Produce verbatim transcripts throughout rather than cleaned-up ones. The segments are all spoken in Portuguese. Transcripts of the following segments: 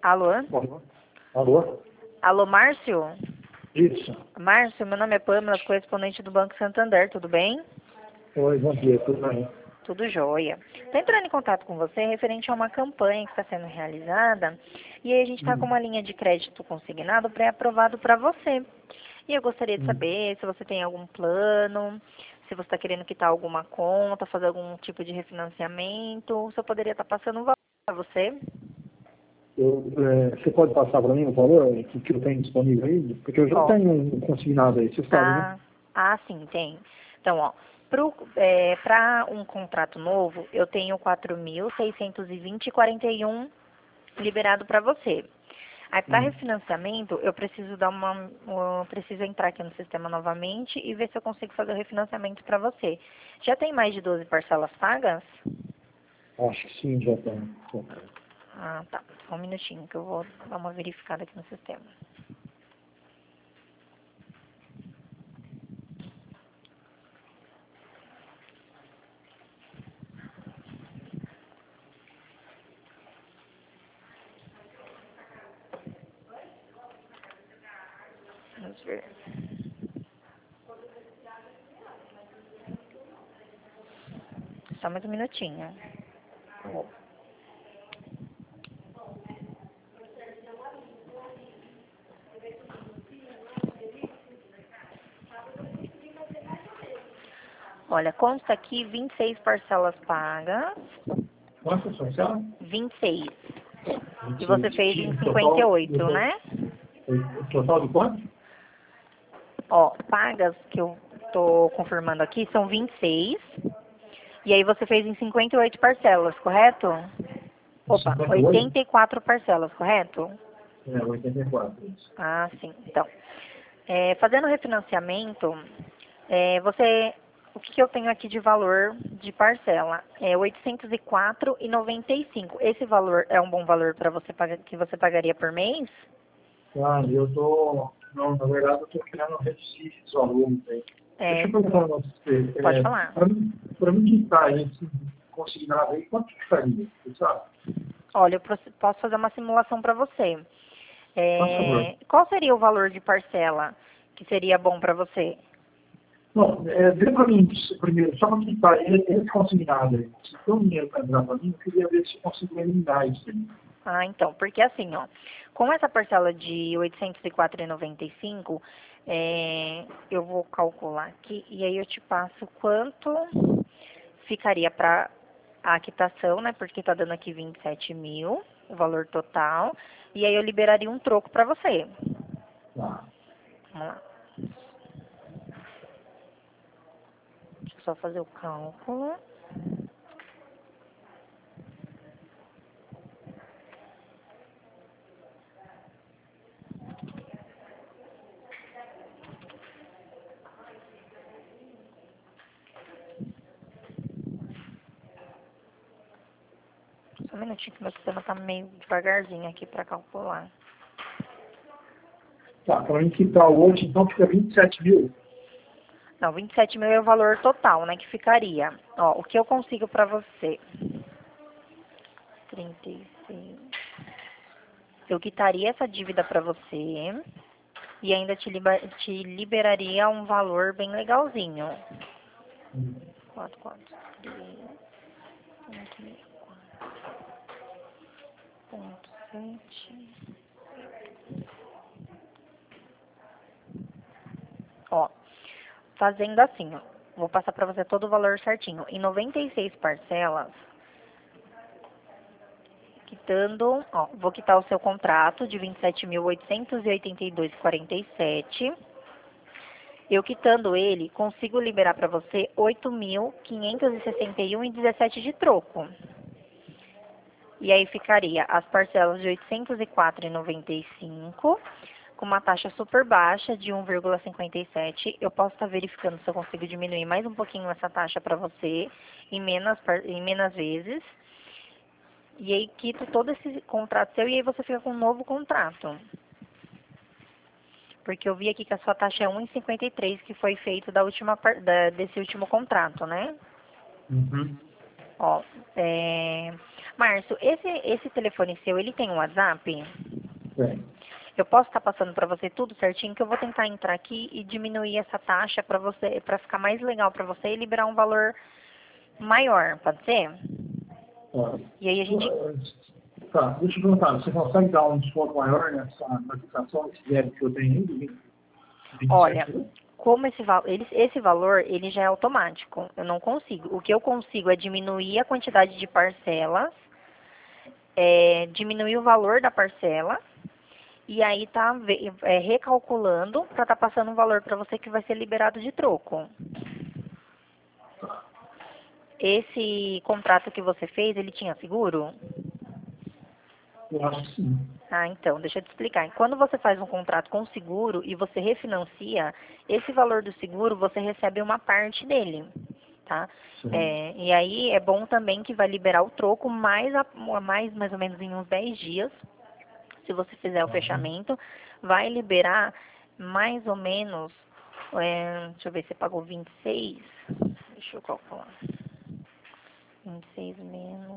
Alô? Alô? Alô? Alô, Márcio? Isso. Márcio, meu nome é Pâmela, correspondente do Banco Santander, tudo bem? Oi, bom dia, tudo bem? Tudo jóia. Estou entrando em contato com você referente a uma campanha que está sendo realizada e aí a gente está com Hum, uma linha de crédito consignado pré-aprovado para você. E eu gostaria de hum. saber se você tem algum plano, se você está querendo quitar alguma conta, fazer algum tipo de refinanciamento, se eu poderia estar passando um valor para você. Eu, é, você pode passar para mim o valor que, que eu tenho disponível aí? Porque eu já Ó, tenho um consignado aí, você sabe, né? ah, ah, sim, tem. Então, ó, para um contrato novo, eu tenho quatro mil seiscentos e vinte e quarenta e um liberado para você. Aí, para Hum. refinanciamento, eu preciso dar uma, eu preciso entrar aqui no sistema novamente e ver se eu consigo fazer o refinanciamento para você. Já tem mais de doze parcelas pagas? Acho que sim, já tenho. Já tenho. Ah, tá. Só um minutinho que eu vou dar uma verificada aqui no sistema. Vamos ver. Só mais um minutinho. Olha, consta aqui vinte e seis parcelas pagas. Quantas são, sabe? vinte e seis. E você fez em vinte e seis. O cinquenta e total, oito, o to- né? o total de quanto? Ó, pagas que eu tô confirmando aqui são vinte e seis. E aí você fez em cinquenta e oito parcelas, correto? Opa, cinquenta e oito? oitenta e quatro parcelas, correto? É, oitenta e quatro. Isso. Ah, sim. Então, é, fazendo refinanciamento, é, você, o que, que eu tenho aqui de valor de parcela? É oitocentos e quatro e noventa e cinco. Esse valor é um bom valor para você pagar, que você pagaria por mês? Ah, eu tô... Não, na verdade eu tô querendo reduzir esses valores aí. Deixa É, eu perguntar um negócio pra você. pode É, falar. para mim, para mim quitar esse consignado aí, quanto que ficaria? Você sabe? Olha, eu proce- posso fazer uma simulação para você. Por favor. É, qual seria o valor de parcela que seria bom para você? Não, é, vê para mim primeiro, só para quitar ele, esse consignado aí. Se tem um dinheiro para entrar para mim, eu queria ver se eu consigo eliminar isso aí. Ah, então, porque assim, ó, com essa parcela de oitocentos e quatro e noventa e cinco, é, eu vou calcular aqui e aí eu te passo quanto ficaria para a quitação, né? Porque tá dando aqui vinte e sete mil, o valor total, e aí eu liberaria um troco para você. Tá. Vamos lá. Deixa eu só fazer o cálculo. Só um minutinho que meu sistema tá meio devagarzinho aqui para calcular. Tá, para mim quitar o outro, então fica vinte e sete mil. Não, vinte e sete mil é o valor total, né, que ficaria. Ó, o que eu consigo pra você? trinta e seis. Eu quitaria essa dívida pra você e ainda te, liba- te liberaria um valor bem legalzinho. quatro, quatro, três, ponto sete. Ó, fazendo assim, ó. Vou passar pra você todo o valor certinho. Em noventa e seis parcelas, quitando, ó, vou quitar o seu contrato de vinte e sete mil oitocentos e oitenta e dois vírgula quarenta e sete. Eu quitando ele, consigo liberar para você oito mil quinhentos e sessenta e um vírgula dezessete de troco. E aí ficaria as parcelas de oitocentos e quatro vírgula noventa e cinco, com uma taxa super baixa de um vírgula cinquenta e sete. Eu posso estar verificando se eu consigo diminuir mais um pouquinho essa taxa para você em menos, par- em menos vezes. E aí quito todo esse contrato seu e aí você fica com um novo contrato. Porque eu vi aqui que a sua taxa é um vírgula cinquenta e três, que foi feito da última, par- da- desse último contrato, né? Uhum. Ó, é... Márcio, esse, esse telefone seu, ele tem um WhatsApp? É. Eu posso estar passando para você tudo certinho, que eu vou tentar entrar aqui e diminuir essa taxa para você, para ficar mais legal para você e liberar um valor maior, pode ser? Tá. E aí a gente... Tá, deixa eu perguntar, você consegue dar um desconto maior nessa aplicação desse débito que eu tenho aí? de vinte e sete, Olha, né? como esse, val ele, esse valor, ele já é automático, eu não consigo. O que eu consigo é diminuir a quantidade de parcelas, é, diminuir o valor da parcela, e aí tá é, recalculando para estar passando um valor para você que vai ser liberado de troco. Esse contrato que você fez, ele tinha seguro? Eu acho que sim. Ah, então, deixa eu te explicar. Quando você faz um contrato com seguro e você refinancia, esse valor do seguro você recebe uma parte dele, tá? É, e aí é bom também que vai liberar o troco mais, a, mais, mais ou menos em uns dez dias. Se você fizer o fechamento, vai liberar mais ou menos, é, deixa eu ver, você pagou vinte e seis, deixa eu calcular, vinte e seis menos,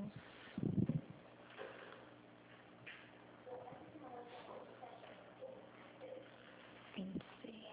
vinte e seis.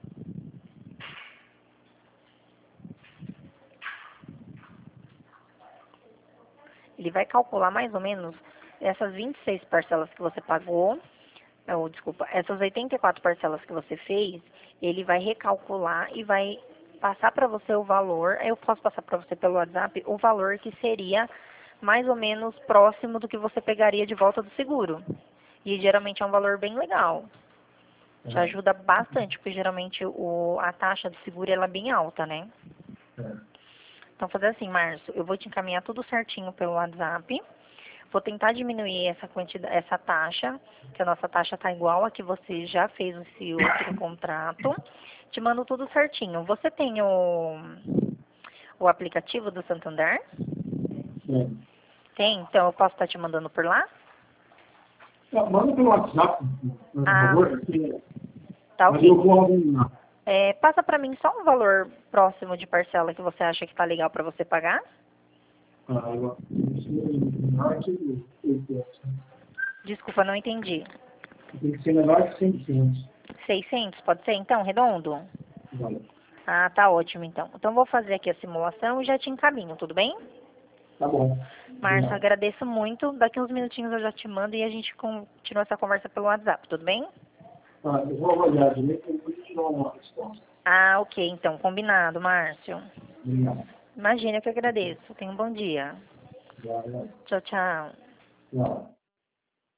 Ele vai calcular mais ou menos essas vinte e seis parcelas que você pagou, ou desculpa, essas oitenta e quatro parcelas que você fez, ele vai recalcular e vai passar para você o valor, eu posso passar para você pelo WhatsApp, o valor que seria mais ou menos próximo do que você pegaria de volta do seguro. E geralmente é um valor bem legal. Te É. ajuda bastante, porque geralmente o, a taxa do seguro ela é bem alta, né? É. Então, fazer assim, Márcio, eu vou te encaminhar tudo certinho pelo WhatsApp. Vou tentar diminuir essa quantidade, essa taxa, que a nossa taxa está igual a que você já fez esse outro contrato. Te mando tudo certinho. Você tem o, o aplicativo do Santander? É. Tem? Então eu posso estar te mandando por lá? Tá, manda pelo WhatsApp, por Ah, favor, aqui, tá mas eu ok. vou arrumar. É, passa para mim só um valor próximo de parcela que você acha que está legal para você pagar. Ah, eu, isso menor que oitocentos. Desculpa, não entendi. Tem que ser menor que seiscentos. seiscentos, pode ser então, redondo? Vale. Ah, tá ótimo então. Então vou fazer aqui a simulação e já te encaminho, tudo bem? Tá bom. Márcio, Obrigado. agradeço muito. Daqui uns minutinhos eu já te mando e a gente continua essa conversa pelo WhatsApp, tudo bem? Ah, eu vou avaliar direito e depois te dou uma resposta. Ah, ok, então, combinado, Márcio. Obrigado. Imagina, eu que agradeço. Tenha um bom dia. Obrigado. Tchau, tchau. Tchau.